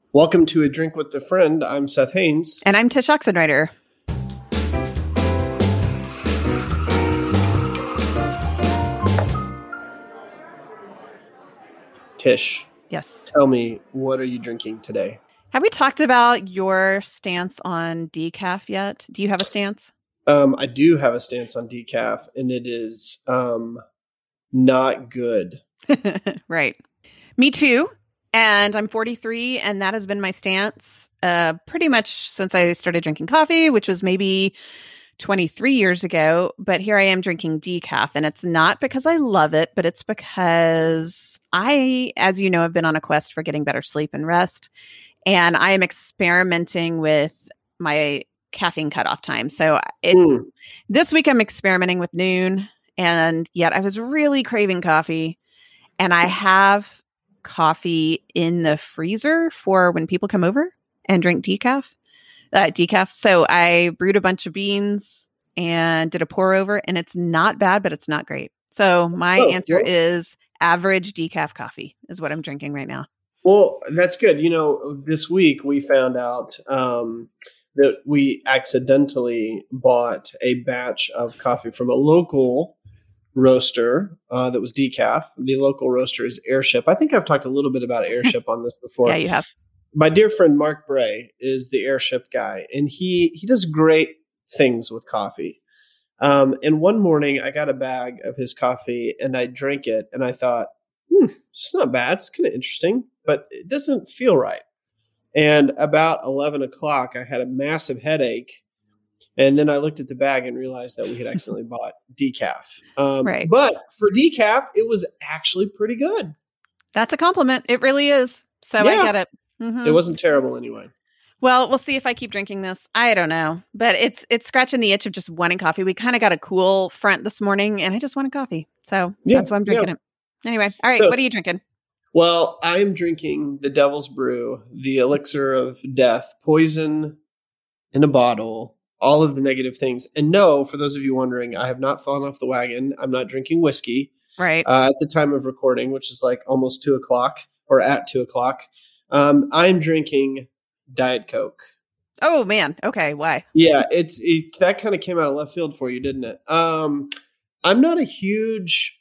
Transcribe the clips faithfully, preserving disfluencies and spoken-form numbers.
Welcome to A Drink with a Friend. I'm Seth Haynes. And I'm Tish Oxenreider. Tish. Yes. Tell me, what are you drinking today? Have we talked about your stance on decaf yet? Do you have a stance? Um, I do have a stance on decaf, and it is um, not good. Right. Me too. And I'm forty-three, and that has been my stance uh, pretty much since I started drinking coffee, which was maybe twenty-three years ago. But here I am drinking decaf, and it's not because I love it, but it's because I, as you know, have been on a quest for getting better sleep and rest. And I am experimenting with my caffeine cutoff time. So it's mm. this week I'm experimenting with noon, and yet I was really craving coffee, and I have coffee in the freezer for when people come over and drink decaf. Uh, decaf. So I brewed a bunch of beans and did a pour over, and it's not bad, but it's not great. So my oh, answer well, is average decaf coffee is what I'm drinking right now. Well, that's good. You know, this week we found out um, that we accidentally bought a batch of coffee from a local roaster uh, that was decaf. The local roaster is Airship. I think I've talked a little bit about Airship on this before. Yeah, you have. My dear friend Mark Bray is the Airship guy, and he he does great things with coffee. Um, and one morning I got a bag of his coffee and I drank it, and I thought, hmm, it's not bad. It's kind of interesting, but it doesn't feel right. And about eleven o'clock, I had a massive headache. And then I looked at the bag and realized that we had accidentally bought decaf. Um, right. But for decaf, it was actually pretty good. That's a compliment. It really is. So yeah. I get it. Mm-hmm. It wasn't terrible anyway. Well, we'll see if I keep drinking this. I don't know. But it's it's scratching the itch of just wanting coffee. We kind of got a cool front this morning, and I just wanted coffee. So yeah, that's why I'm drinking yeah. it. Anyway, all right. So, what are you drinking? Well, I'm drinking the Devil's Brew, the elixir of death, poison in a bottle. All of the negative things. And no, for those of you wondering, I have not fallen off the wagon. I'm not drinking whiskey. Right. Uh, at the time of recording, which is like almost two o'clock or at two o'clock. Um, I'm drinking Diet Coke. Oh, man. Okay. Why? Yeah, it's it, that kind of came out of left field for you, didn't it? Um, I'm not a huge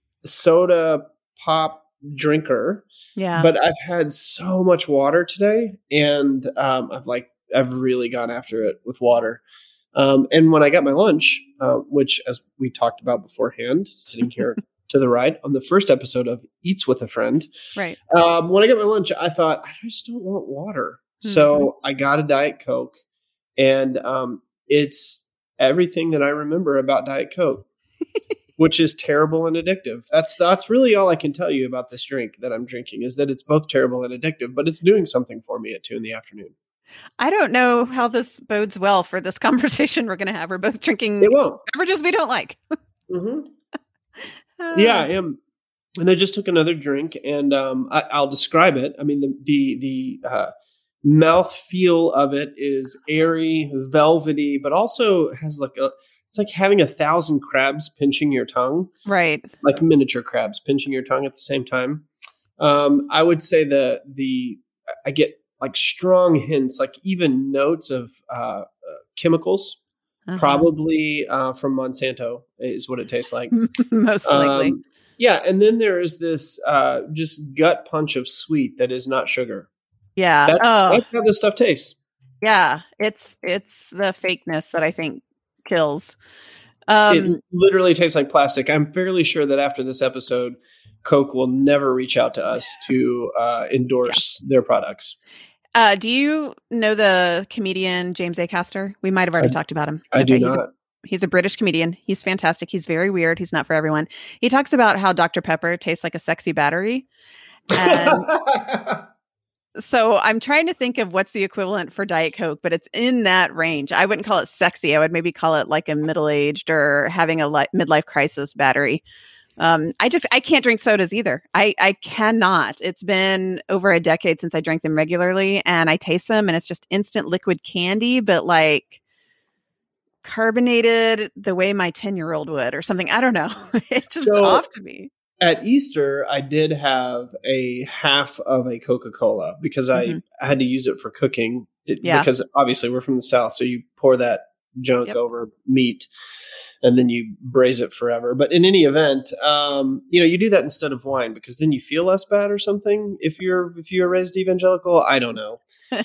soda pop drinker. Yeah. But I've had so much water today, and um, I've like, I've really gone after it with water. Um, and when I got my lunch, uh, which as we talked about beforehand, sitting here to the right on the first episode of Eats with a Friend. Right. Um, when I got my lunch, I thought, I just don't want water. Mm-hmm. So I got a Diet Coke, and um, it's everything that I remember about Diet Coke, which is terrible and addictive. That's, that's really all I can tell you about this drink that I'm drinking, is that it's both terrible and addictive, but it's doing something for me at two in the afternoon. I don't know how this bodes well for this conversation we're going to have. We're both drinking it won't. beverages we don't like. mm-hmm. uh, yeah, I am. And I just took another drink, and um, I, I'll describe it. I mean, the the the uh, mouth feel of it is airy, velvety, but also has like a. It's like having a thousand crabs pinching your tongue, right? Like miniature crabs pinching your tongue at the same time. Um, I would say the the I get. like strong hints, like even notes of uh, uh, chemicals, uh-huh. probably uh, from Monsanto is what it tastes like. Most likely. Um, yeah. And then there is this uh, just gut punch of sweet that is not sugar. Yeah. That's, oh. that's how this stuff tastes. Yeah. It's, it's the fakeness that I think kills. Um, it literally tastes like plastic. I'm fairly sure that after this episode, Coke will never reach out to us to uh, endorse yeah. their products. Uh, do you know the comedian James Acaster? We might have already I, talked about him. I okay, do he's not. A, he's a British comedian. He's fantastic. He's very weird. He's not for everyone. He talks about how Doctor Pepper tastes like a sexy battery. And so I'm trying to think of what's the equivalent for Diet Coke, but it's in that range. I wouldn't call it sexy. I would maybe call it like a middle-aged or having a li- midlife crisis battery. Um, I just, I can't drink sodas either. I, I cannot. It's been over a decade since I drank them regularly, and I taste them and it's just instant liquid candy, but like carbonated the way my ten year old would or something. I don't know. It's just so, off to me. at Easter, I did have a half of a Coca-Cola because I, Mm-hmm. I had to use it for cooking. It, Yeah. Because obviously we're from the South, so you pour that junk Yep. over meat and then you braise it forever. But in any event, um, you know, you do that instead of wine because then you feel less bad or something. If you're if you're raised evangelical, I don't know.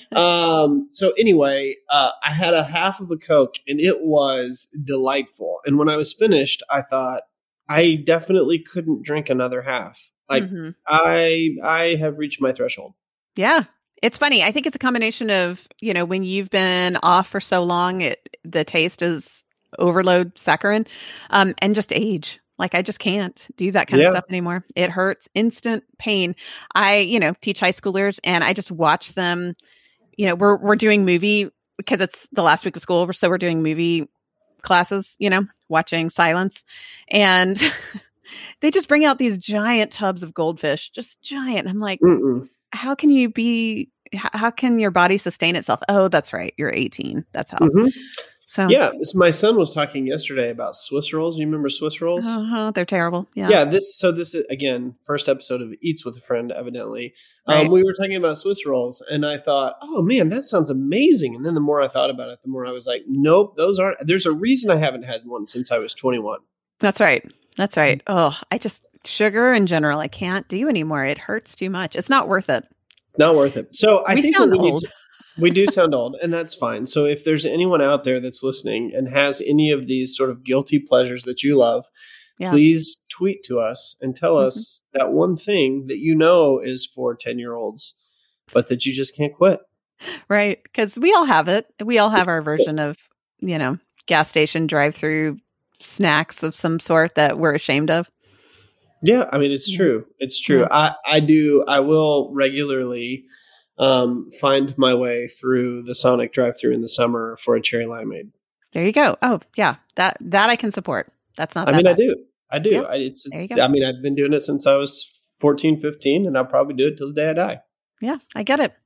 um, so anyway, uh, I had a half of a Coke and it was delightful. And when I was finished, I thought I definitely couldn't drink another half. Like Mm-hmm. I I have reached my threshold. Yeah. It's funny. I think it's a combination of, you know, when you've been off for so long, it the taste is overload saccharin, um, and just age. Like I just can't do that kind Yeah. of stuff anymore. It hurts, instant pain. I, you know, teach high schoolers and I just watch them, you know, we're we're doing movie because it's the last week of school, so we're doing movie classes, you know, watching Silence. And they just bring out these giant tubs of goldfish, just giant. I'm like, Mm-mm. how can you be, how, how can your body sustain itself? Oh, that's right. You're eighteen. That's how. Mm-hmm. So, Yeah, this, my son was talking yesterday about Swiss rolls. You remember Swiss rolls? uh-huh, they're terrible. Yeah. Yeah, this so this is again first episode of Eats with a Friend. Evidently, um, Right. we were talking about Swiss rolls, and I thought, oh man, that sounds amazing. And then the more I thought about it, the more I was like, nope, those aren't. There's a reason I haven't had one since I was twenty-one. That's right. That's right. Oh, I just, sugar in general, I can't do anymore. It hurts too much. It's not worth it. Not worth it. So I We think sound what we old. need to, we do sound old, and that's fine. So if there's anyone out there that's listening and has any of these sort of guilty pleasures that you love, Yeah. please tweet to us and tell Mhm. us that one thing that you know is for ten-year-olds, but that you just can't quit. Right. Because we all have it. We all have our version of, you know, gas station drive through snacks of some sort that we're ashamed of. Yeah, I mean, it's Yeah. true. It's true. Yeah. I, I do. I will regularly um, find my way through the Sonic drive-through in the summer for a cherry limeade. There you go. Oh, yeah. That that I can support. That's not I that mean, I bad. do. I do. Yeah. I, it's, There you it's go. I mean, I've been doing it since I was fourteen, fifteen, and I'll probably do it till the day I die. Yeah, I get it.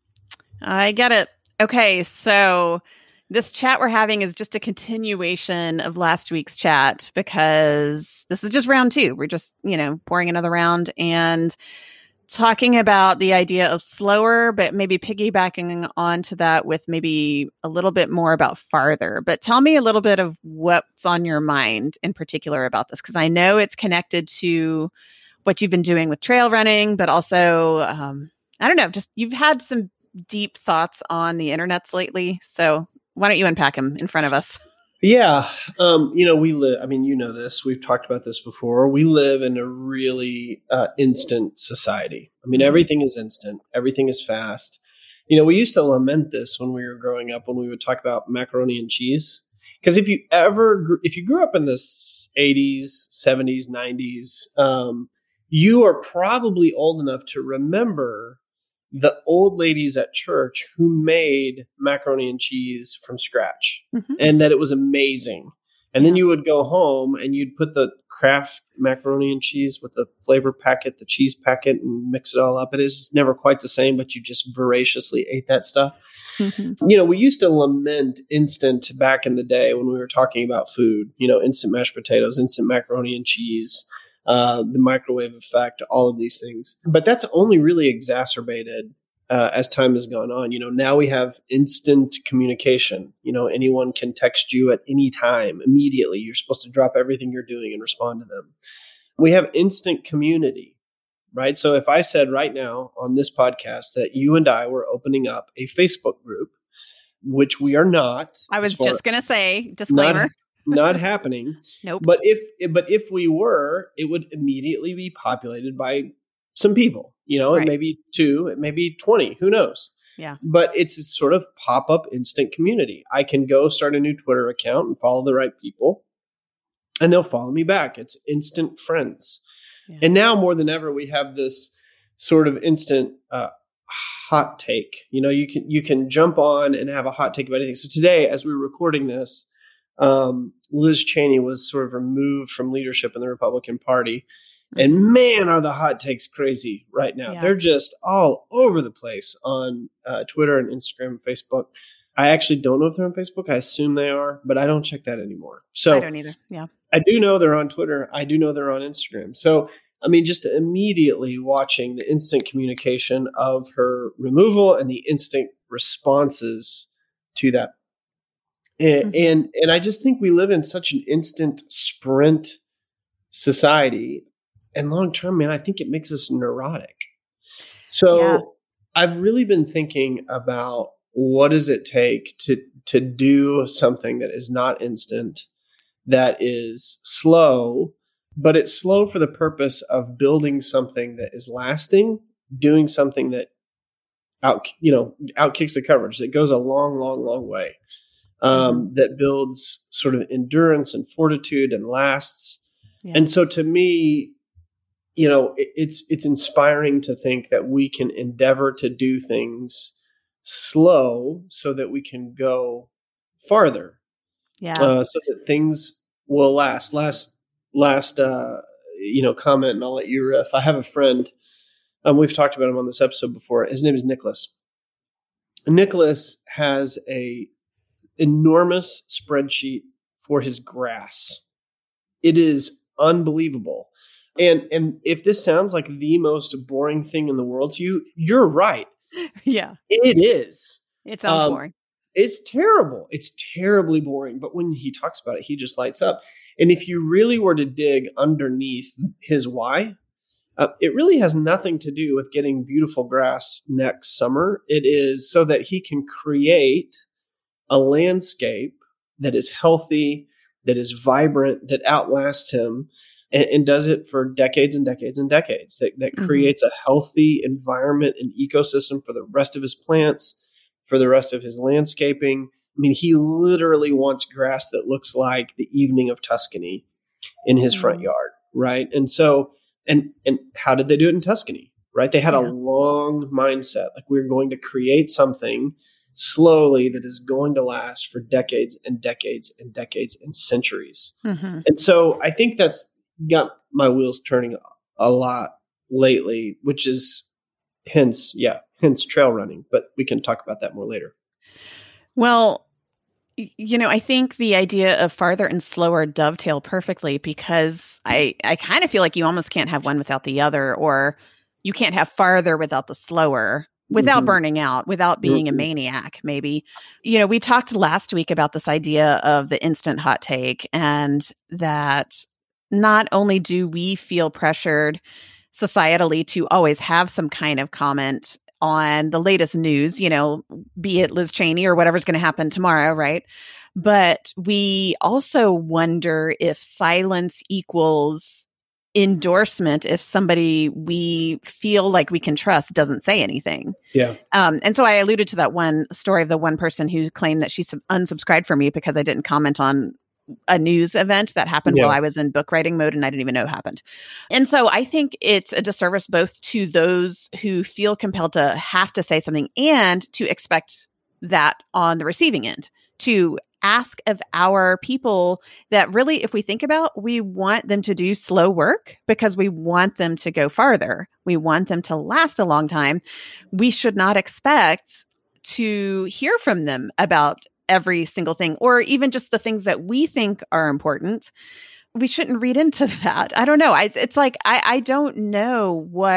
I get it. Okay, so this chat we're having is just a continuation of last week's chat because this is just round two. We're just, you know, pouring another round and talking about the idea of slower, but maybe piggybacking onto that with maybe a little bit more about farther. But tell me a little bit of what's on your mind in particular about this, because I know it's connected to what you've been doing with trail running, but also, um, I don't know, just you've had some deep thoughts on the internets lately. So why don't you unpack them in front of us? Yeah. Um, you know, we live, I mean, you know this, we've talked about this before. We live in a really uh, instant society. I mean, Mhm. everything is instant, everything is fast. You know, we used to lament this when we were growing up, when we would talk about macaroni and cheese. Because if you ever, gr- if you grew up in the s- eighties, seventies, nineties, um, you are probably old enough to remember the old ladies at church who made macaroni and cheese from scratch, Mhm. and that it was amazing. And then you would go home and you'd put the Kraft macaroni and cheese with the flavor packet, the cheese packet, and mix it all up. It is never quite the same, but you just voraciously ate that stuff. Mhm. You know, we used to lament instant back in the day when we were talking about food, you know, instant mashed potatoes, instant macaroni and cheese, uh, the microwave effect, all of these things. But that's only really exacerbated uh, as time has gone on. You know, now we have instant communication. You know, anyone can text you at any time immediately. You're supposed to drop everything you're doing and respond to them. We have instant community, right? So if I said right now on this podcast that you and I were opening up a Facebook group, which we are not. I was as far- just going to say, disclaimer. not, not happening. Nope. But if but if we were, it would immediately be populated by some people. You know, Right. it may be two, it may be twenty. Who knows? Yeah. But it's a sort of pop up instant community. I can go start a new Twitter account and follow the right people, and they'll follow me back. It's instant friends. Yeah. And now more than ever, we have this sort of instant uh, hot take. You know, you can you can jump on and have a hot take about anything. So today, as we were recording this, um, Liz Cheney was sort of removed from leadership in the Republican Party. And man, are the hot takes crazy right now. Yeah. They're just all over the place on uh, Twitter and Instagram and Facebook. I actually don't know if they're on Facebook. I assume they are, but I don't check that anymore. So I don't either. Yeah. I do know they're on Twitter. I do know they're on Instagram. So I mean, just immediately watching the instant communication of her removal and the instant responses to that. And, Mhm. and, and I just think we live in such an instant sprint society, and long term, man, I think it makes us neurotic. So Yeah. I've really been thinking about what does it take to, to do something that is not instant, that is slow, but it's slow for the purpose of building something that is lasting, doing something that out, you know, outkicks the coverage, that goes a long, long, long way, um, Mhm. that builds sort of endurance and fortitude and lasts. Yeah. And so to me, you know, it, it's it's inspiring to think that we can endeavor to do things slow so that we can go farther, Yeah. uh, so that things will last. Last last uh, you know comment, and I'll let you riff. I have a friend. Um, we've talked about him on this episode before. His name is Nicholas. Nicholas has a enormous spreadsheet for his grass. It is unbelievable. And and if this sounds like the most boring thing in the world to you, you're right. Yeah. It is. It sounds Um, boring. it's terrible. It's terribly boring. But when he talks about it, he just lights up. And if you really were to dig underneath his why, uh, it really has nothing to do with getting beautiful grass next summer. It is so that he can create a landscape that is healthy, that is vibrant, that outlasts him, and, and does it for decades and decades and decades, that, that Mhm. creates a healthy environment and ecosystem for the rest of his plants, for the rest of his landscaping. I mean, he literally wants grass that looks like the evening of Tuscany in his front Mhm. yard, right? And so, and and how did they do it in Tuscany, right? They had a Yeah. long mindset, like we're going to create something slowly that is going to last for decades and decades and decades and centuries. Mhm. And so I think that's got my wheels turning a lot lately, which is hence, yeah, hence trail running. But we can talk about that more later. Well, y- you know, I think the idea of farther and slower dovetail perfectly because I I kind of feel like you almost can't have one without the other, or you can't have farther without the slower, without Mhm. burning out, without being a Mhm. maniac, maybe. You know, we talked last week about this idea of the instant hot take, and that not only do we feel pressured societally to always have some kind of comment on the latest news, you know, be it Liz Cheney or whatever's going to happen tomorrow, right? But we also wonder if silence equals endorsement if somebody we feel like we can trust doesn't say anything. Yeah. Um, and so I alluded to that one story of the one person who claimed that she sub- unsubscribed from me because I didn't comment on a news event that happened Yeah. while I was in book writing mode and I didn't even know happened. And so I think it's a disservice both to those who feel compelled to have to say something and to expect that on the receiving end, to ask of our people that really, if we think about, we want them to do slow work because we want them to go farther. We want them to last a long time. We should not expect to hear from them about every single thing, or even just the things that we think are important. We shouldn't read into that. I don't know. I, it's like, I, I don't know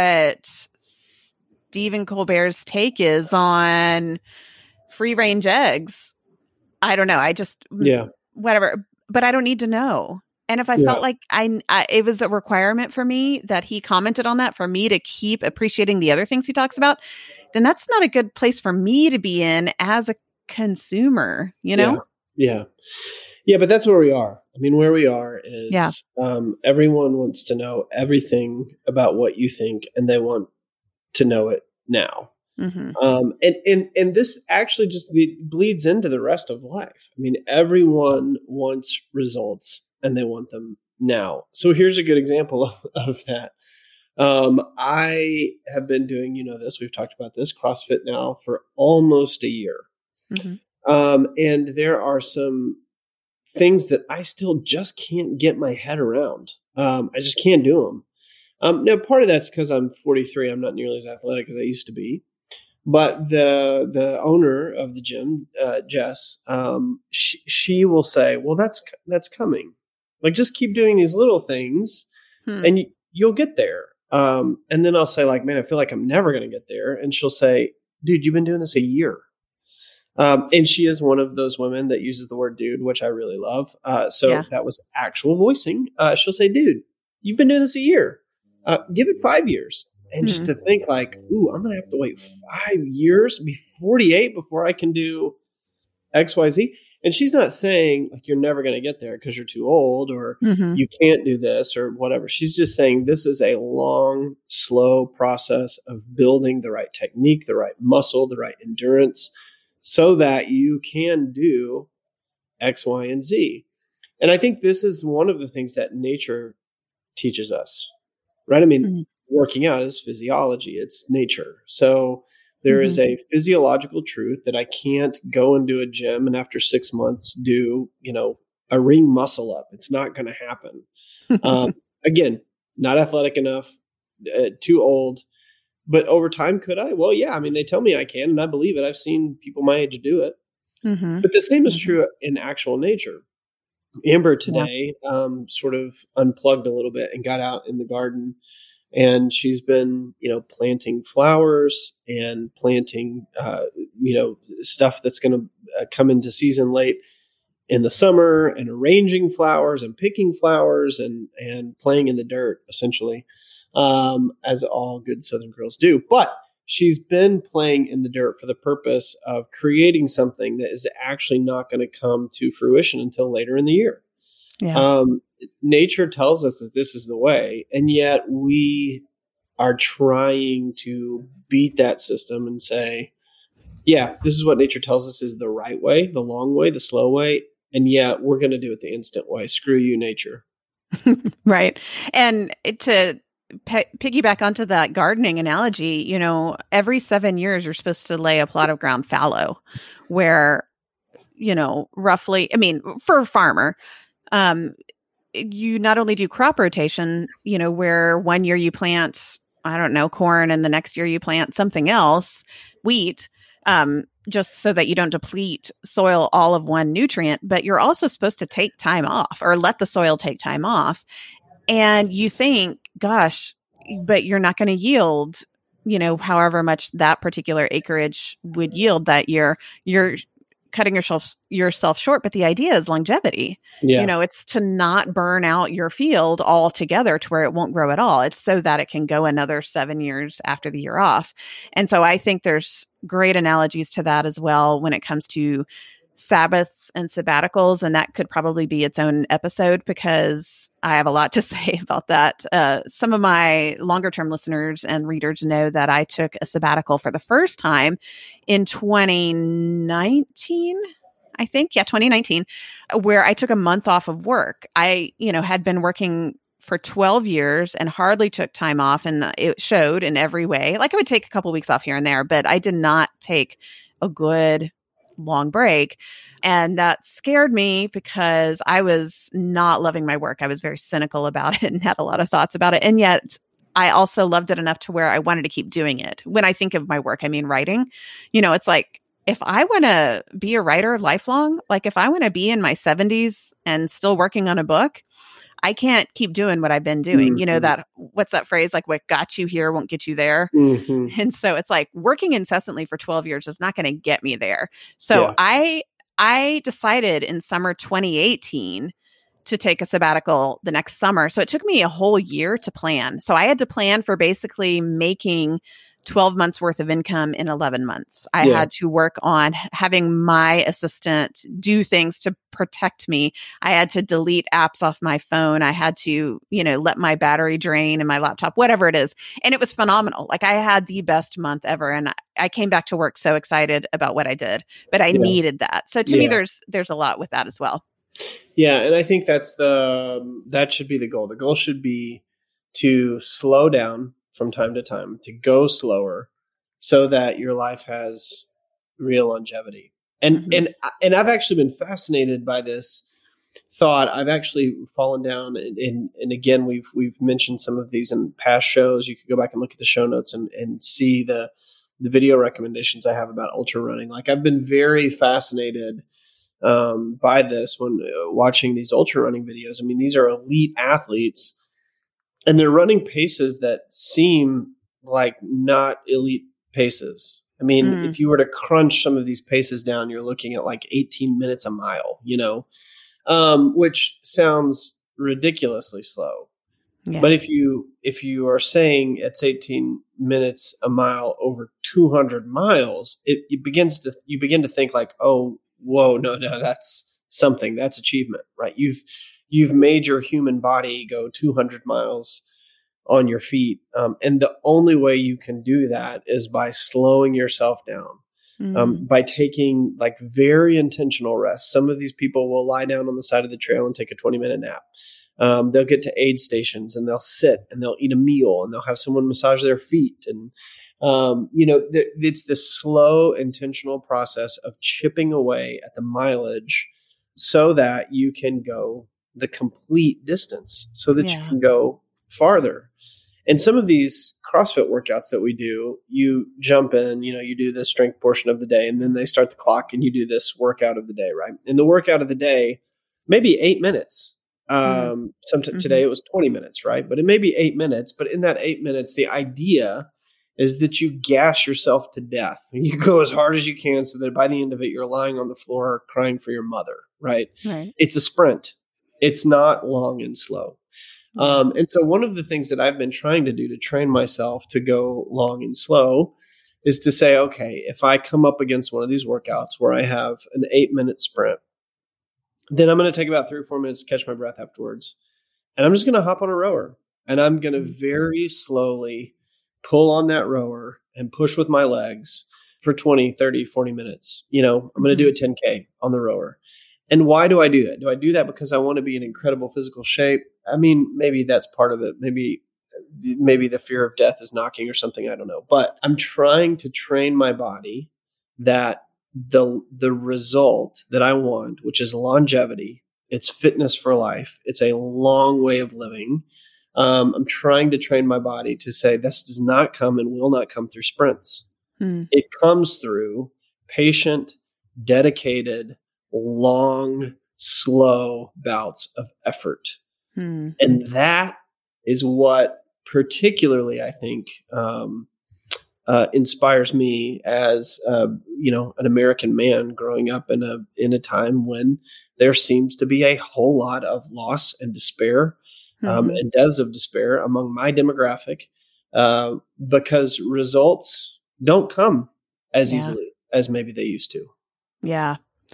what Stephen Colbert's take is on free range eggs. I don't know. I just, Yeah. whatever, but I don't need to know. And if I Yeah. felt like I, I, it was a requirement for me that he commented on that for me to keep appreciating the other things he talks about, then that's not a good place for me to be in as a consumer, you know? Yeah. Yeah. Yeah. But that's where we are. I mean, where we are Yeah. is um, everyone wants to know everything about what you think, and they want to know it now. Mm-hmm. Um, and, and, and this actually just le- bleeds into the rest of life. I mean, everyone wants results and they want them now. So here's a good example of, of that. Um, I have been doing, you know, this, we've talked about this CrossFit now for almost a year. Mm-hmm. Um, and there are some things that I still just can't get my head around. Um, I just can't do them. Um, now, part of that's because I'm forty-three. I'm not nearly as athletic as I used to be. But the the owner of the gym, uh, Jess, um, she, she will say, "Well, that's that's coming. Like, just keep doing these little things, Hmm. and you, you'll get there. Um, and then I'll say like, man, I feel like I'm never going to get there. And she'll say, dude, you've been doing this a year. Um, and she is one of those women that uses the word dude, which I really love. Uh, so yeah. That was actual voicing. Uh, she'll say, dude, you've been doing this a year. Uh, give it five years. And mm-hmm. just to think like, ooh, I'm going to have to wait five years, be forty-eight before I can do X, Y, Z. And she's not saying like, you're never going to get there because you're too old or mm-hmm. you can't do this or whatever. She's just saying this is a long, slow process of building the right technique, the right muscle, the right endurance, so that you can do X, Y, and Z. And I think this is one of the things that nature teaches us, right? I mean, mm-hmm. working out is physiology. It's nature. So there mm-hmm. is a physiological truth that I can't go into a gym and after six months do, you know, a ring muscle up. It's not going to happen. um, again, not athletic enough, uh, too old. But over time, could I? Well, yeah. I mean, they tell me I can, and I believe it. I've seen people my age do it. Mm-hmm. But the same is mm-hmm. true in actual nature. Amber today yeah. um, sort of unplugged a little bit and got out in the garden. And she's been, you know, planting flowers and planting, uh, you know, stuff that's going to uh, come into season late in the summer, and arranging flowers and picking flowers and and playing in the dirt, essentially, um, as all good Southern girls do. But she's been playing in the dirt for the purpose of creating something that is actually not going to come to fruition until later in the year. Yeah. Um, nature tells us that this is the way, and yet we are trying to beat that system and say, yeah, this is what nature tells us is the right way, the long way, the slow way. And yet we're going to do it the instant way. Screw you, nature. Right. And to pe- piggyback onto that gardening analogy, you know, every seven years you're supposed to lay a plot of ground fallow where, you know, roughly, I mean, for a farmer, um, you not only do crop rotation, you know, where one year you plant, I don't know, corn, and the next year you plant something else, wheat, um, just so that you don't deplete soil all of one nutrient, but you're also supposed to take time off or let the soil take time off. And you think, gosh, but you're not going to yield, you know, however much that particular acreage would yield that year. You're cutting yourself yourself short. But the idea is longevity. Yeah. You know, it's to not burn out your field altogether to where it won't grow at all. It's so that it can go another seven years after the year off. And so I think there's great analogies to that as well when it comes to Sabbaths and sabbaticals. And that could probably be its own episode because I have a lot to say about that. Uh, some of my longer term listeners and readers know that I took a sabbatical for the first time in twenty nineteen. I think, yeah, twenty nineteen, where I took a month off of work. I, you know, had been working for twelve years and hardly took time off, and it showed in every way. Like I would take a couple of weeks off here and there, but I did not take a good long break. And that scared me because I was not loving my work. I was very cynical about it and had a lot of thoughts about it. And yet I also loved it enough to where I wanted to keep doing it. When I think of my work, I mean, writing, you know, it's like, if I want to be a writer lifelong, like if I want to be in my seventies and still working on a book, I can't keep doing what I've been doing. Mm-hmm. You know, that, what's that phrase? Like, what got you here won't get you there. Mm-hmm. And so it's like working incessantly for twelve years is not going to get me there. So yeah. I, I decided in summer twenty eighteen to take a sabbatical the next summer. So it took me a whole year to plan. So I had to plan for basically making twelve months worth of income in eleven months. I yeah. had to work on having my assistant do things to protect me. I had to delete apps off my phone. I had to, you know, let my battery drain in my laptop, whatever it is. And it was phenomenal. Like I had the best month ever. And I came back to work so excited about what I did, but I yeah. needed that. So to yeah. me, there's, there's a lot with that as well. Yeah. And I think that's the, that should be the goal. The goal should be to slow down from time to time, to go slower so that your life has real longevity. And, mm-hmm. and, and I've actually been fascinated by this thought. I've actually fallen down and, and, and again, we've, we've mentioned some of these in past shows. You could go back and look at the show notes and, and see the, the video recommendations I have about ultra running. Like I've been very fascinated um, by this when uh, watching these ultra running videos. I mean, these are elite athletes. And they're running paces that seem like not elite paces. I mean, mm. if you were to crunch some of these paces down, you're looking at like eighteen minutes a mile, you know, um, which sounds ridiculously slow. Yeah. But if you if you are saying it's eighteen minutes a mile over two hundred miles, it, it begins to you begin to think like, oh, whoa, no, no, that's something, that's achievement, right? You've you've made your human body go two hundred miles on your feet, um, and the only way you can do that is by slowing yourself down, mm. um, by taking like very intentional rest. Some of these people will lie down on the side of the trail and take a twenty minute nap. Um, they'll get to aid stations and they'll sit and they'll eat a meal and they'll have someone massage their feet. And, um, you know, th- it's this slow, intentional process of chipping away at the mileage so that you can go the complete distance, so that yeah. you can go farther. And some of these CrossFit workouts that we do, you jump in, you know, you do the strength portion of the day and then they start the clock and you do this workout of the day, right? And the workout of the day, maybe eight minutes. Um, some t- mm-hmm. Today it was twenty minutes, right? But it may be eight minutes, but in that eight minutes, the idea is that you gas yourself to death. You go as hard as you can so that by the end of it, you're lying on the floor crying for your mother, right? Right. It's a sprint. It's not long and slow. Mm-hmm. Um, and so one of the things that I've been trying to do to train myself to go long and slow is to say, okay, if I come up against one of these workouts where I have an eight minute sprint, then I'm going to take about three or four minutes to catch my breath afterwards. And I'm just going to hop on a rower and I'm going to very slowly pull on that rower and push with my legs for twenty, thirty, forty minutes. You know, I'm going to do a ten K on the rower. And why do I do that? Do I do that because I want to be in incredible physical shape? I mean, maybe that's part of it. Maybe, maybe the fear of death is knocking or something. I don't know. But I'm trying to train my body that the the result that I want, which is longevity, it's fitness for life, it's a long way of living. Um, I'm trying to train my body to say this does not come and will not come through sprints. Hmm. It comes through patient, dedicated, long, slow bouts of effort. Hmm. And that is what particularly, I think, um, Uh, inspires me as uh, you know, an American man growing up in a in a time when there seems to be a whole lot of loss and despair, um, mm-hmm. and deaths of despair among my demographic, uh, because results don't come as yeah. easily as maybe they used to. Yeah,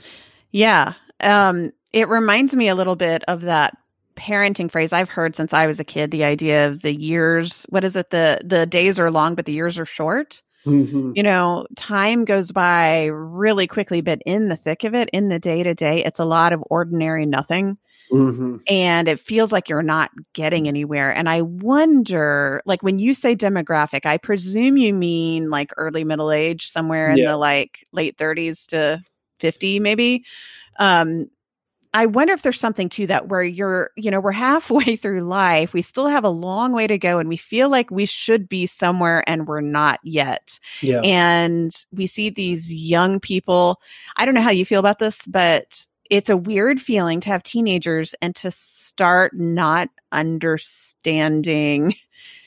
yeah. Um, it reminds me a little bit of that parenting phrase I've heard since I was a kid, the idea of the years, what is it? The, the days are long, but the years are short. Mm-hmm. You know, time goes by really quickly, but in the thick of it, in the day to day, it's a lot of ordinary nothing. Mm-hmm. And it feels like you're not getting anywhere. And I wonder, like when you say demographic, I presume you mean like early middle age, somewhere in yeah. the like late thirties to fifty, maybe. Um, I wonder if there's something to that where you're, you know, we're halfway through life. We still have a long way to go and we feel like we should be somewhere and we're not yet. Yeah. And we see these young people. I don't know how you feel about this, but it's a weird feeling to have teenagers and to start not understanding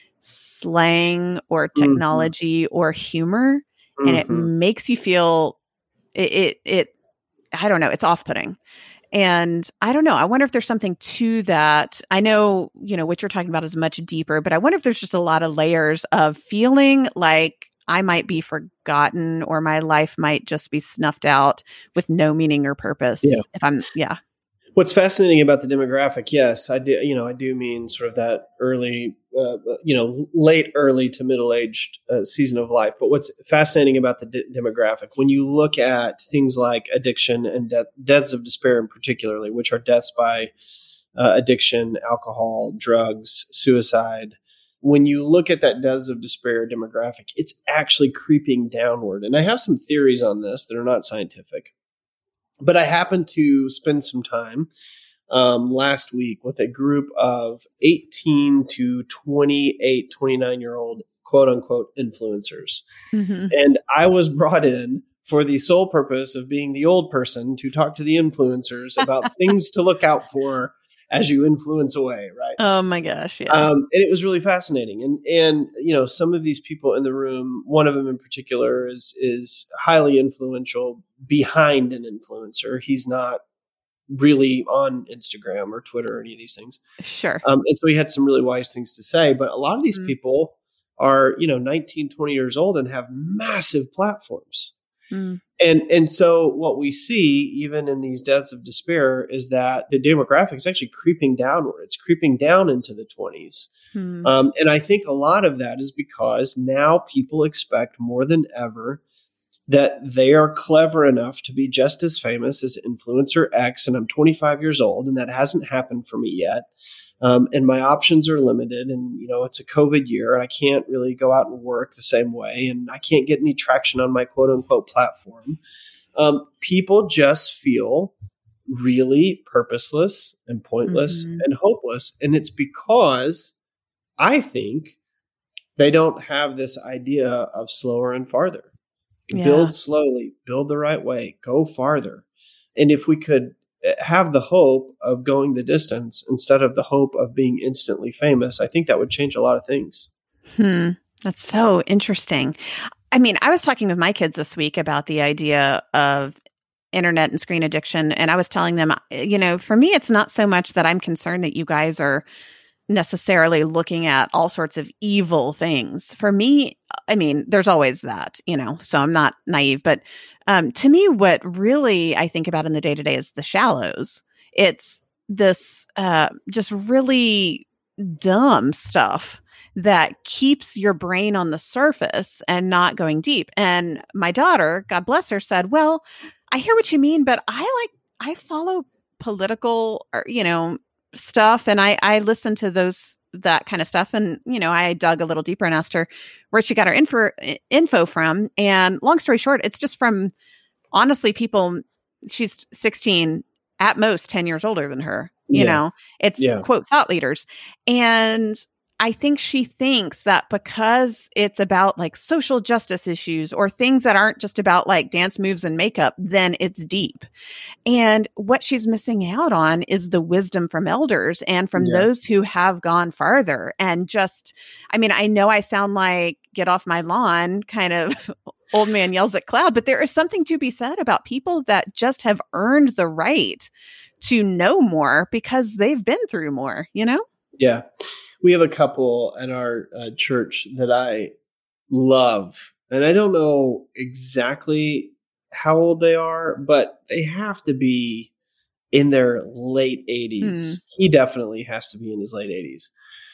slang or technology mm-hmm. or humor. Mm-hmm. And it makes you feel it, it, it, I don't know, it's off-putting. And I don't know. I wonder if there's something to that. I know, you know, what you're talking about is much deeper, but I wonder if there's just a lot of layers of feeling like I might be forgotten or my life might just be snuffed out with no meaning or purpose. Yeah. If I'm, yeah. What's fascinating about the demographic, yes, I do, you know, I do mean sort of that early, uh, you know, late, early to middle-aged uh, season of life. But what's fascinating about the de- demographic, when you look at things like addiction and de- deaths of despair in particularly, which are deaths by uh, addiction, alcohol, drugs, suicide, when you look at that deaths of despair demographic, it's actually creeping downward. And I have some theories on this that are not scientific. But I happened to spend some time um, last week with a group of eighteen to twenty-eight, twenty-nine year old quote unquote influencers. Mm-hmm. And I was brought in for the sole purpose of being the old person to talk to the influencers about things to look out for as you influence away, right? Oh my gosh, yeah. Um, and it was really fascinating. And, and, you know, some of these people in the room, one of them in particular is, is highly influential behind an influencer. He's not really on Instagram or Twitter or any of these things. Sure. Um, and so he had some really wise things to say, but a lot of these mm. people are, you know, nineteen, twenty years old and have massive platforms. Mm. And, and so what we see even in these deaths of despair is that the demographic is actually creeping downward. It's creeping down into the twenties. Mm. Um, and I think a lot of that is because now people expect more than ever that they are clever enough to be just as famous as influencer X. And I'm twenty-five years old and that hasn't happened for me yet. Um, and my options are limited and, you know, it's a COVID year and I can't really go out and work the same way. And I can't get any traction on my quote unquote platform. Um, people just feel really purposeless and pointless mm-hmm. and hopeless. And it's because I think they don't have this idea of slower and farther. Yeah. Build slowly, build the right way, go farther. And if we could have the hope of going the distance instead of the hope of being instantly famous, I think that would change a lot of things. Hmm. That's so interesting. I mean, I was talking with my kids this week about the idea of internet and screen addiction. And I was telling them, you know, for me, it's not so much that I'm concerned that you guys are necessarily looking at all sorts of evil things. For me, I mean, there's always that, you know, so I'm not naive, but um, to me, what really I think about in the day to day is the shallows. It's this uh, just really dumb stuff that keeps your brain on the surface and not going deep. And my daughter, God bless her, said, well, I hear what you mean, but I like, I follow political, or, you know, stuff. And I, I listened to those, that kind of stuff. And, you know, I dug a little deeper and asked her where she got her info, info from. And long story short, it's just from, honestly, people, she's sixteen, at most ten years older than her, you yeah. know, it's yeah. quote thought leaders. And I think she thinks that because it's about like social justice issues or things that aren't just about like dance moves and makeup, then it's deep. And what she's missing out on is the wisdom from elders and from yeah. those who have gone farther. And just, I mean, I know I sound like get off my lawn kind of old man yells at cloud, but there is something to be said about people that just have earned the right to know more because they've been through more, you know? Yeah. We have a couple at our uh, church that I love, and I don't know exactly how old they are, but they have to be in their late eighties. Mm. He definitely has to be in his late eighties.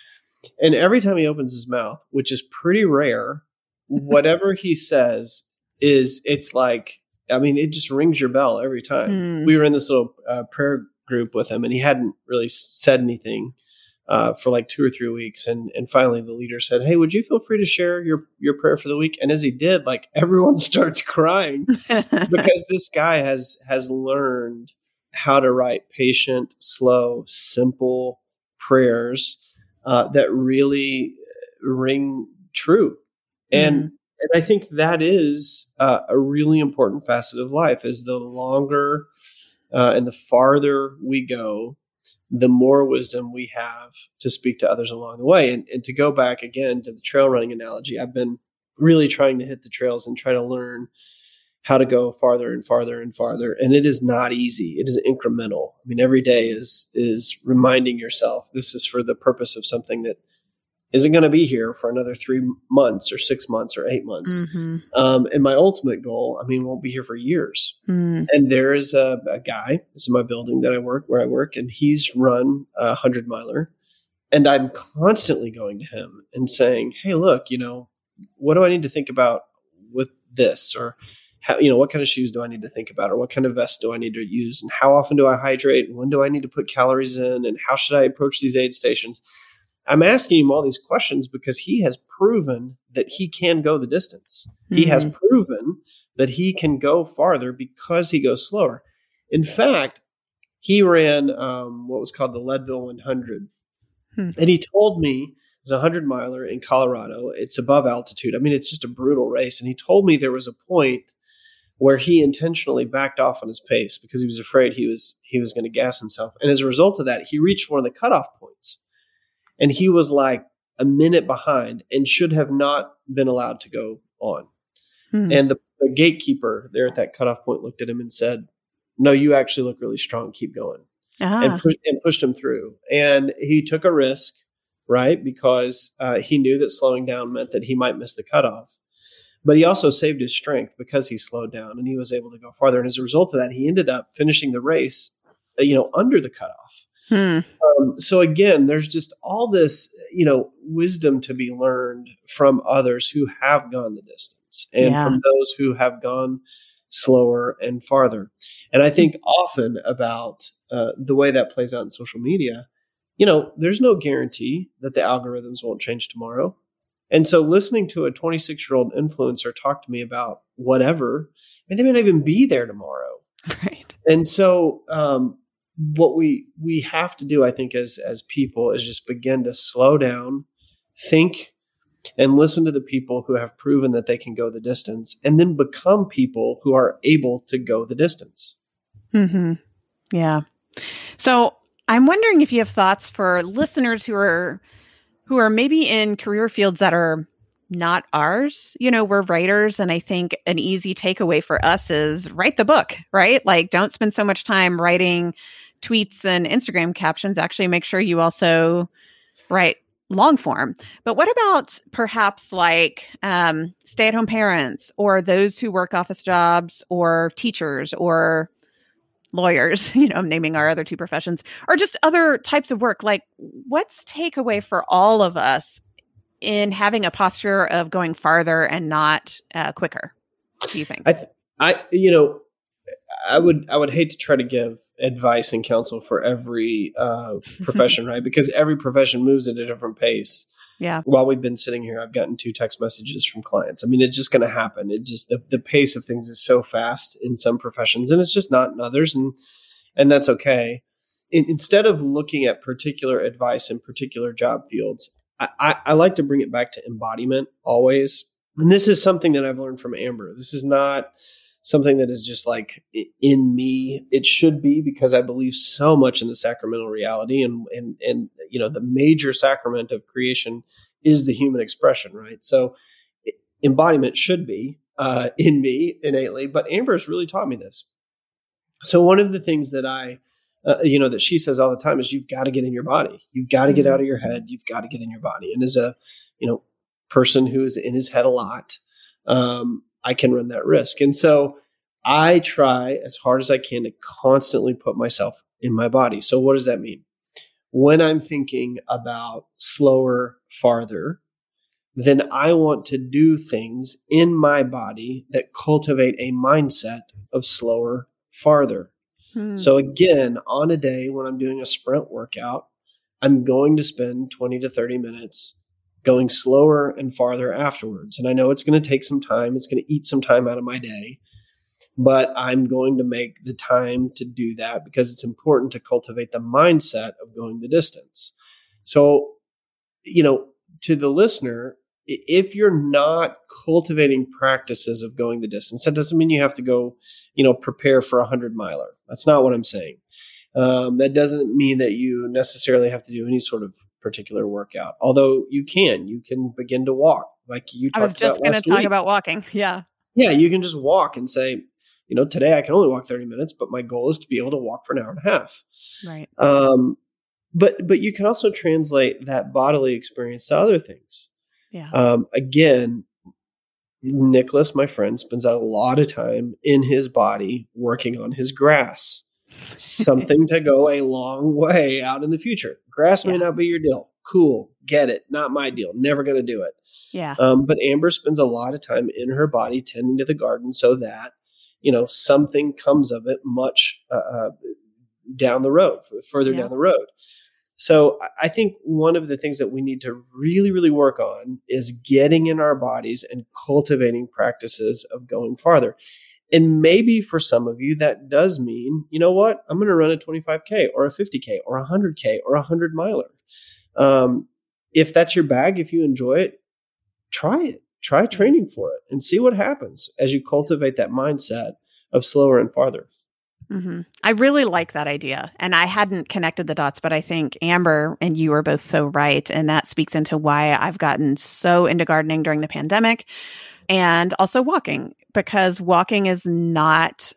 And every time he opens his mouth, which is pretty rare, whatever he says is, it's like, I mean, it just rings your bell every time. Mm. We were in this little uh, prayer group with him, and he hadn't really said anything Uh, for like two or three weeks. And and finally the leader said, hey, would you feel free to share your, your prayer for the week? And as he did, like everyone starts crying because this guy has, has learned how to write patient, slow, simple prayers uh, that really ring true. And, mm. and I think that is uh, a really important facet of life is the longer uh, and the farther we go, the more wisdom we have to speak to others along the way. And, and to go back again to the trail running analogy, I've been really trying to hit the trails and try to learn how to go farther and farther and farther. And it is not easy. It is incremental. I mean, every day is, is reminding yourself this is for the purpose of something that isn't going to be here for another three months or six months or eight months. Mm-hmm. Um, and my ultimate goal, I mean, won't be here for years. Mm. And there is a, a guy, this is my building that I work, where I work, and he's run a hundred miler. And I'm constantly going to him and saying, hey, look, you know, what do I need to think about with this? Or how, you know, what kind of shoes do I need to think about? Or what kind of vest do I need to use? And how often do I hydrate? And when do I need to put calories in? And how should I approach these aid stations? I'm asking him all these questions because he has proven that he can go the distance. Mm-hmm. He has proven that he can go farther because he goes slower. In fact, he ran um, what was called the Leadville one hundred. Hmm. And he told me it's a hundred miler in Colorado. It's above altitude. I mean, it's just a brutal race. And he told me there was a point where he intentionally backed off on his pace because he was afraid he was he was going to gas himself. And as a result of that, he reached one of the cutoff points, and he was like a minute behind and should have not been allowed to go on. Hmm. And the, the gatekeeper there at that cutoff point looked at him and said, "No, you actually look really strong. Keep going." Ah. And, pu- and pushed him through. And he took a risk, right? Because uh, he knew that slowing down meant that he might miss the cutoff. But he also saved his strength because he slowed down and he was able to go farther. And as a result of that, he ended up finishing the race, you know, under the cutoff. Hmm. Um, so again, there's just all this, you know, wisdom to be learned from others who have gone the distance and yeah. from those who have gone slower and farther. And I think often about uh, the way that plays out in social media, you know, there's no guarantee that the algorithms won't change tomorrow. And so listening to a twenty-six-year-old influencer talk to me about whatever, and they may not even be there tomorrow. Right. And so um, what we we have to do, I think, as as people is just begin to slow down, think, and listen to the people who have proven that they can go the distance, and then become people who are able to go the distance. Mm-hmm. Yeah. So I'm wondering if you have thoughts for listeners who are who are maybe in career fields that are not ours. You know, we're writers, and I think an easy takeaway for us is write the book, right? Like, don't spend so much time writing tweets and Instagram captions. Actually, make sure you also write long form. But what about perhaps like um, stay-at-home parents or those who work office jobs or teachers or lawyers, you know, I'm naming our other two professions, or just other types of work? Like, what's takeaway for all of us in having a posture of going farther and not uh, quicker? Do you think? I, th- I, you know, I would, I would hate to try to give advice and counsel for every uh, profession, right? Because every profession moves at a different pace. Yeah. While we've been sitting here, I've gotten two text messages from clients. I mean, it's just going to happen. It just, the, the pace of things is so fast in some professions, and it's just not in others. And, and that's okay. In, instead of looking at particular advice in particular job fields, I, I, I like to bring it back to embodiment always. And this is something that I've learned from Amber. This is not something that is just like in me. It should be, because I believe so much in the sacramental reality, and, and, and, you know, the major sacrament of creation is the human expression, right? So embodiment should be uh, in me innately, but Amber's really taught me this. So one of the things that I, uh, you know, that she says all the time is you've got to get in your body. You've got to mm-hmm. get out of your head. You've got to get in your body. And as a, you know, person who is in his head a lot, um, I can run that risk. And so I try as hard as I can to constantly put myself in my body. So what does that mean? When I'm thinking about slower, farther, then I want to do things in my body that cultivate a mindset of slower, farther. Hmm. So again, on a day when I'm doing a sprint workout, I'm going to spend twenty to thirty minutes going slower and farther afterwards. And I know it's going to take some time. It's going to eat some time out of my day, but I'm going to make the time to do that because it's important to cultivate the mindset of going the distance. So, you know, to the listener, if you're not cultivating practices of going the distance, that doesn't mean you have to go, you know, prepare for a hundred miler. That's not what I'm saying. Um, that doesn't mean that you necessarily have to do any sort of particular workout. Although you can, you can begin to walk like you talked about. I was just going to talk week. about walking. Yeah. Yeah. You can just walk and say, you know, today I can only walk thirty minutes, but my goal is to be able to walk for an hour and a half. Right. Um, but, but you can also translate that bodily experience to other things. Yeah. Um, again, Nicholas, my friend, spends a lot of time in his body working on his grass. Something to go a long way out in the future. Grass may yeah. not be your deal. Cool. Get it. Not my deal. Never going to do it. Yeah. Um, but Amber spends a lot of time in her body tending to the garden so that, you know, something comes of it much uh, uh, down the road, further yeah. down the road. So I think one of the things that we need to really, really work on is getting in our bodies and cultivating practices of going farther. And maybe for some of you, that does mean, you know what, I'm going to run a twenty-five K or a fifty K or a one hundred K or a one hundred miler. Um, if that's your bag, if you enjoy it, try it. try training for it and see what happens as you cultivate that mindset of slower and farther. Mm-hmm. I really like that idea. And I hadn't connected the dots, but I think Amber and you are both so right. And that speaks into why I've gotten so into gardening during the pandemic and also walking, because walking is not,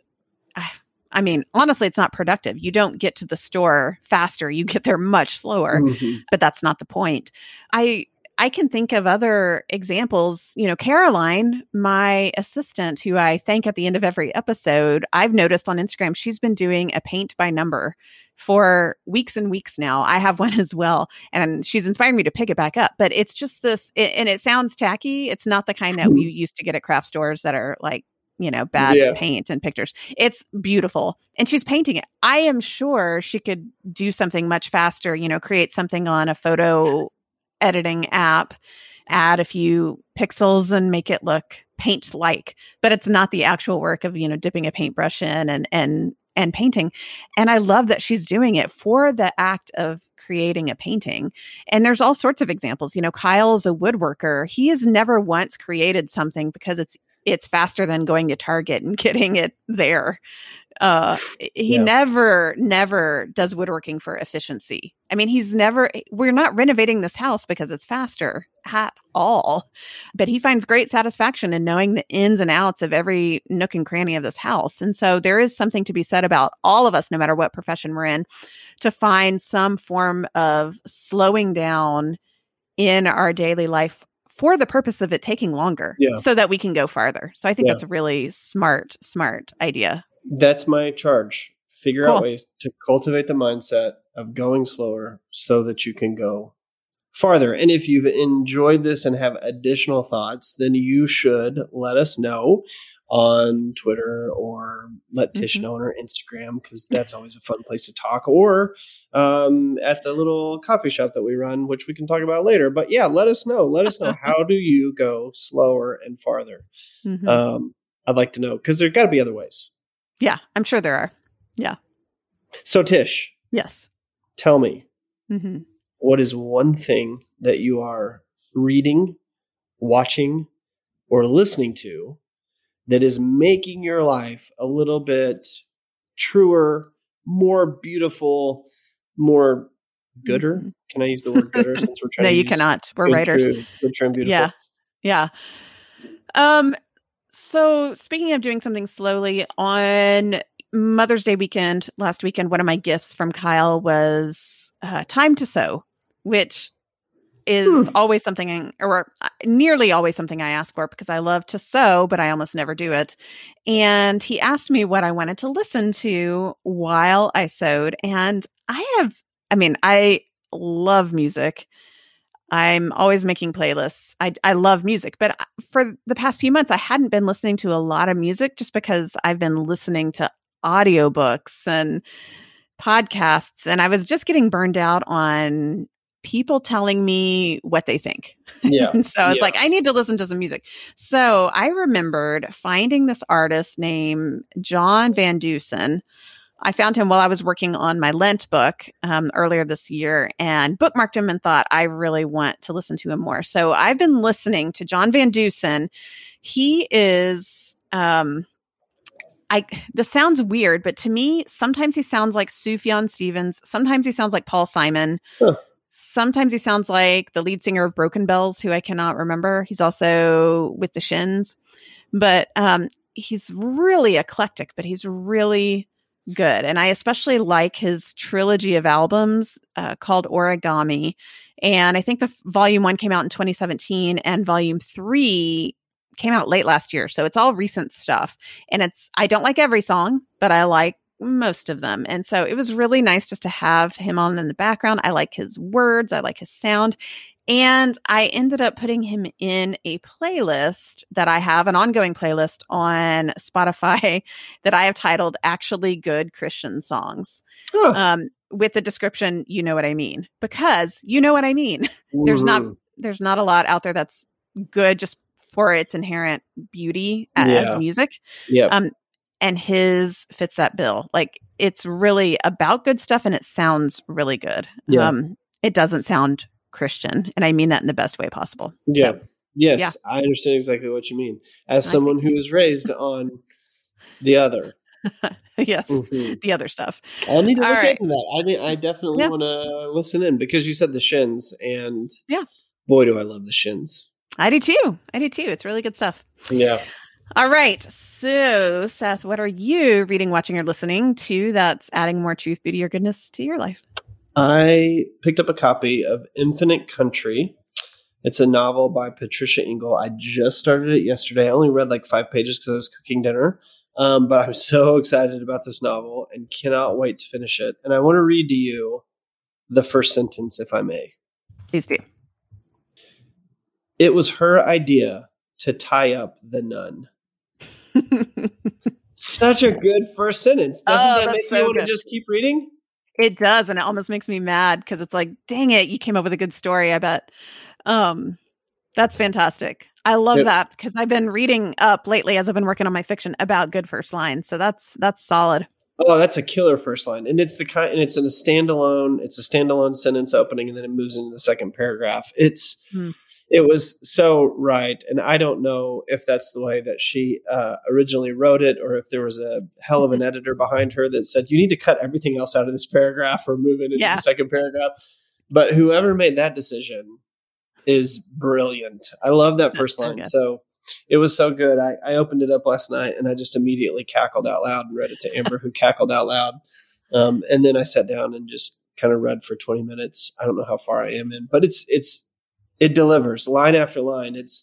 I mean, honestly, it's not productive. You don't get to the store faster. You get there much slower, mm-hmm. but that's not the point. I I can think of other examples. You know, Caroline, my assistant, who I thank at the end of every episode, I've noticed on Instagram, she's been doing a paint by number for weeks and weeks now. I have one as well, and she's inspiring me to pick it back up. But it's just this, it, and it sounds tacky. It's not the kind that we used to get at craft stores that are like, you know, bad yeah. paint and pictures. It's beautiful. And she's painting it. I am sure she could do something much faster, you know, create something on a photo editing app, add a few pixels and make it look paint-like, but it's not the actual work of, you know, dipping a paintbrush in and, and, and painting. And I love that she's doing it for the act of creating a painting. And there's all sorts of examples. You know, Kyle's a woodworker. He has never once created something because it's it's faster than going to Target and getting it there. Uh, he yeah. never, never does woodworking for efficiency. I mean, he's never, we're not renovating this house because it's faster at all, but he finds great satisfaction in knowing the ins and outs of every nook and cranny of this house. And so there is something to be said about all of us, no matter what profession we're in, to find some form of slowing down in our daily life for the purpose of it taking longer yeah. so that we can go farther. So I think yeah. that's a really smart, smart idea. That's my charge. Figure cool. out ways to cultivate the mindset of going slower so that you can go farther. And if you've enjoyed this and have additional thoughts, then you should let us know on Twitter or let Tish mm-hmm. know on her Instagram, because that's always a fun place to talk, or um, at the little coffee shop that we run, which we can talk about later. But yeah, let us know. Let us know, how do you go slower and farther? Mm-hmm. Um, I'd like to know, because there got to be other ways. Yeah, I'm sure there are. Yeah. So Tish. Yes. Tell me, mm-hmm. what is one thing that you are reading, watching, or listening to that is making your life a little bit truer, more beautiful, more gooder? Mm-hmm. Can I use the word gooder since we're trying no, to you use cannot. We're good, writers. True, good, true, and beautiful. Yeah. Yeah. Um, so speaking of doing something slowly, on Mother's Day weekend, last weekend, one of my gifts from Kyle was uh, Time to Sew, which is hmm. always something, or nearly always something I ask for, because I love to sew, but I almost never do it. And he asked me what I wanted to listen to while I sewed. And I have, I mean, I love music. I'm always making playlists. I, I love music, but for the past few months, I hadn't been listening to a lot of music just because I've been listening to audiobooks and podcasts, and I was just getting burned out on people telling me what they think. Yeah. And so I was yeah. like, I need to listen to some music. So I remembered finding this artist named John Van Dusen. I found him while I was working on my Lent book um, earlier this year, and bookmarked him and thought, I really want to listen to him more. So I've been listening to John Van Dusen. He is, um, I, this sounds weird, but to me, sometimes he sounds like Sufjan Stevens. Sometimes he sounds like Paul Simon. Huh. Sometimes he sounds like the lead singer of Broken Bells, who I cannot remember. He's also with the Shins, but um, he's really eclectic, but he's really good. And I especially like his trilogy of albums uh, called Origami. And I think the f- volume one came out in twenty seventeen, and volume three came out late last year. So it's all recent stuff. And it's, I don't like every song, but I like most of them. And so it was really nice just to have him on in the background. I like his words. I like his sound. And I ended up putting him in a playlist that I have, an ongoing playlist on Spotify that I have titled Actually Good Christian Songs. Huh. Um, with the description, you know what I mean, because you know what I mean. Mm-hmm. There's not, there's not a lot out there that's good just for its inherent beauty as, yeah. as music. Yeah. Um, and his fits that bill. Like, it's really about good stuff, and it sounds really good. Yeah. Um, it doesn't sound Christian, and I mean that in the best way possible. Yeah. So. Yes, Yeah. I understand exactly what you mean. As I someone think- who was raised on the other. yes, Mhm. the other stuff. I'll need to All look right. into that. I mean, I definitely Yeah. want to listen in because you said the Shins, and Yeah. boy, do I love the Shins. I do too. I do too. It's really good stuff. Yeah. All right. So, Seth, what are you reading, watching, or listening to that's adding more truth, beauty, or goodness to your life? I picked up a copy of Infinite Country. It's a novel by Patricia Engel. I just started it yesterday. I only read like five pages because I was cooking dinner. Um, but I'm so excited about this novel and cannot wait to finish it. And I want to read to you the first sentence, if I may. Please do. It was her idea to tie up the nun. Such a good first sentence. Doesn't Oh, that that's make so you want to good. just keep reading? It does, and it almost makes me mad because it's like, dang it, you came up with a good story, I bet. Um, that's fantastic. I love Yep. that because I've been reading up lately as I've been working on my fiction about good first lines. So that's that's solid. Oh, that's a killer first line. And it's the kind and it's in a standalone, it's a standalone sentence opening, and then it moves into the second paragraph. It's Hmm. It was so right. And I don't know if that's the way that she uh, originally wrote it or if there was a hell of an editor behind her that said, you need to cut everything else out of this paragraph or move it into Yeah. the second paragraph. But whoever made that decision is brilliant. I love that That's first so line. good. So it was so good. I, I opened it up last night and I just immediately cackled out loud and read it to Amber, who cackled out loud. Um, and then I sat down and just kind of read for twenty minutes. I don't know how far I am in, but it's, it's, it delivers line after line. It's,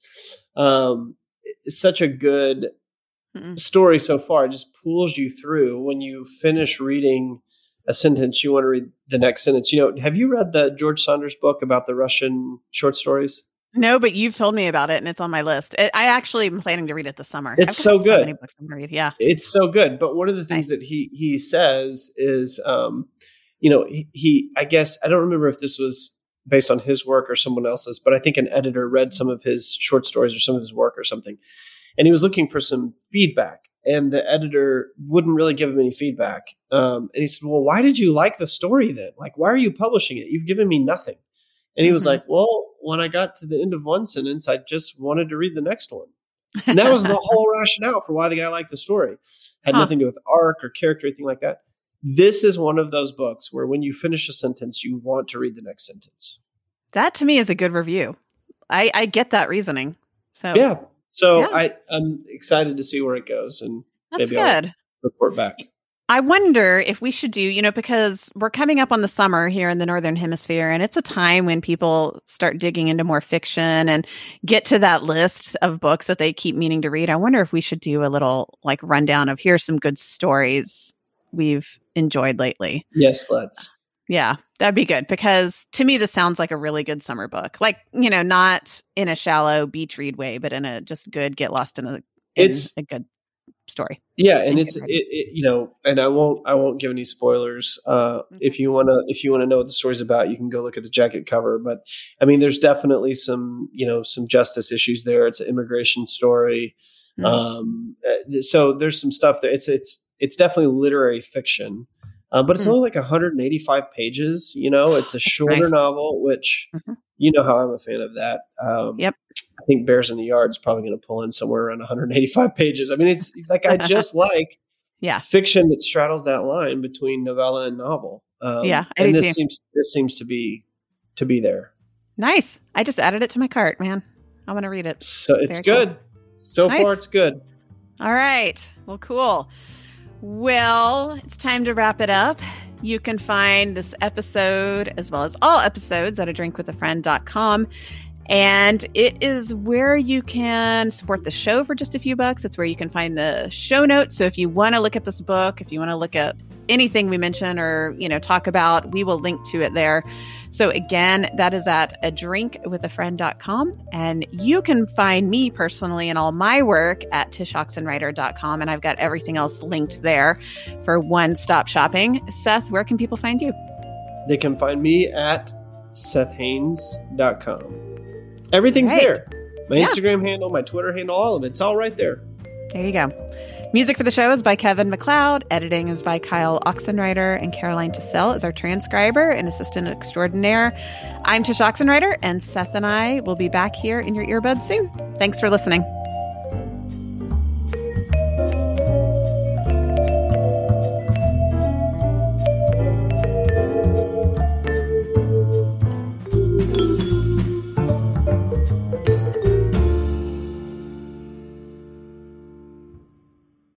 um, it's such a good Mm-mm. story so far. It just pulls you through. When you finish reading a sentence, you want to read the next sentence. You know, have you read the George Saunders book about the Russian short stories? No, but you've told me about it, and it's on my list. I I actually am planning to read it this summer. It's I've so got good. So many books I'm going to read. Yeah. It's so good. But one of the things that he he says is, um, you know, he, he I guess I don't remember if this was based on his work or someone else's, but I think an editor read some of his short stories or some of his work or something, and he was looking for some feedback, and the editor wouldn't really give him any feedback. Um, and he said, "Well, why did you like the story then? Like, why are you publishing it? You've given me nothing." And he was Mhm. like, "Well, when I got to the end of one sentence, I just wanted to read the next one." And that was the whole rationale for why the guy liked the story. Had Huh. nothing to do with arc or character or anything like that. This is one of those books where when you finish a sentence, you want to read the next sentence. That to me is a good review. I, I get that reasoning. So Yeah. So Yeah. I, I'm excited to see where it goes, and that's maybe I'll good. report back. I wonder if we should do, you know, because we're coming up on the summer here in the Northern Hemisphere, and it's a time when people start digging into more fiction and get to that list of books that they keep meaning to read. I wonder if we should do a little like rundown of here's some good stories we've enjoyed lately. Yes, let's. Yeah, that'd be good because to me, this sounds like a really good summer book. Like, you know, not in a shallow beach read way, but in a just good, get lost in a, in It's- a good story. Yeah, and And it's get it, ready. it, you know, and I won't I won't give any spoilers. Uh, Okay. If you wanna if you wanna know what the story's about, you can go look at the jacket cover. But I mean, there's definitely some you know some justice issues there. It's an immigration story, Mm. um, uh, so there's some stuff there. It's it's it's definitely literary fiction, uh, but it's Hmm. only like one hundred eighty-five pages. You know, it's a shorter nice. novel, which Mhm. you know how I'm a fan of that. Um, Yep. I think Bears in the Yard is probably going to pull in somewhere around one hundred eighty-five pages. I mean, it's like I just like Yeah. fiction that straddles that line between novella and novel. Um, Yeah, I and do this too. seems this seems to be to be there. Nice. I just added it to my cart, man. I want to read it. So it's Very cool. good. So Nice. far, it's good. All right. Well, cool. Well, it's time to wrap it up. You can find this episode as well as all episodes at a drink with a friend dot com. And it is where you can support the show for just a few bucks. It's where you can find the show notes. So if you want to look at this book, if you want to look at anything we mention or, you know, talk about, we will link to it there. So again, that is at a drink with a friend dot com. And you can find me personally and all my work at tish oxen writer dot com. And I've got everything else linked there for one-stop shopping. Seth, where can people find you? They can find me at seth haynes dot com. Everything's Great. there. My Yeah. Instagram handle, my Twitter handle, all of it. It's all right there. There you go. Music for the show is by Kevin MacLeod. Editing is by Kyle Oxenreider, and Caroline Tassell is our transcriber and assistant extraordinaire. I'm Tish Oxenreider, and Seth and I will be back here in your earbuds soon. Thanks for listening.